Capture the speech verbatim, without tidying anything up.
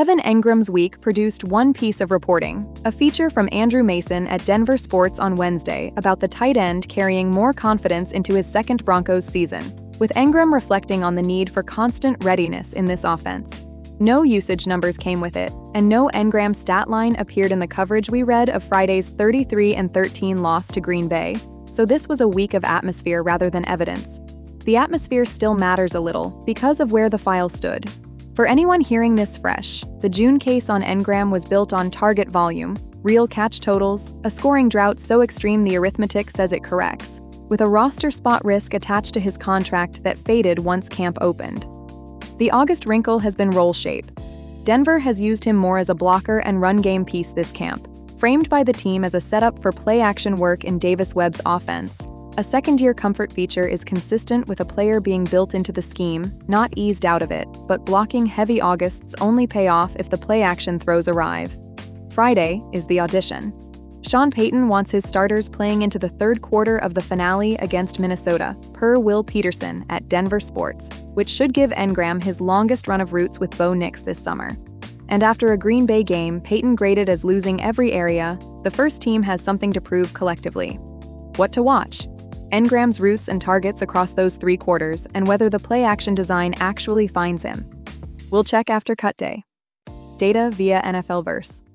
Evan Engram's week produced one piece of reporting, a feature from Andrew Mason at Denver Sports on Wednesday about the tight end carrying more confidence into his second Broncos season, with Engram reflecting on the need for constant readiness in this offense. No usage numbers came with it, and no Engram stat line appeared in the coverage we read of Friday's thirty-three and thirteen loss to Green Bay, so this was a week of atmosphere rather than evidence. The atmosphere still matters a little because of where the file stood. For anyone hearing this fresh, the June case on Engram was built on target volume, real catch totals, a scoring drought so extreme the arithmetic says it corrects, with a roster spot risk attached to his contract that faded once camp opened. The August wrinkle has been role shape. Denver has used him more as a blocker and run game piece this camp, framed by the team as a setup for play-action work in Davis Webb's offense. A second-year comfort feature is consistent with a player being built into the scheme, not eased out of it, but blocking heavy Augusts only pay off if the play-action throws arrive. Friday is the audition. Sean Payton wants his starters playing into the third quarter of the finale against Minnesota, per Will Peterson at Denver Sports, which should give Engram his longest run of routes with Bo Nix this summer. And after a Green Bay game Payton graded as losing every area, the first team has something to prove collectively. What to watch? Engram's routes and targets across those three quarters, and whether the play-action design actually finds him. We'll check after cut day. Data via N F L Verse.